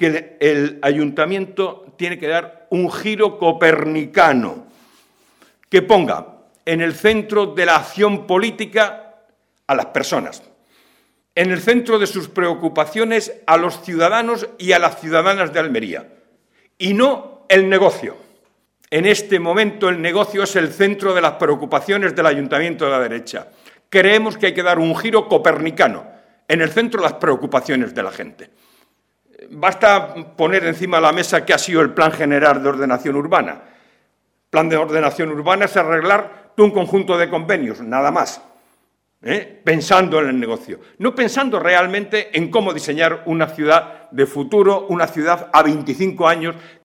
que el ayuntamiento tiene que dar un giro copernicano, que ponga en el centro de la acción política a las personas, en el centro de sus preocupaciones a los ciudadanos y a las ciudadanas de Almería, y no el negocio. En este momento el negocio es el centro de las preocupaciones del ayuntamiento de la derecha. Creemos que hay que dar un giro copernicano en el centro de las preocupaciones de la gente. Basta poner encima de la mesa qué ha sido el Plan General de Ordenación Urbana. El Plan de Ordenación Urbana es arreglar un conjunto de convenios, nada más, pensando en el negocio. No pensando realmente en cómo diseñar una ciudad de futuro, una ciudad a 25 años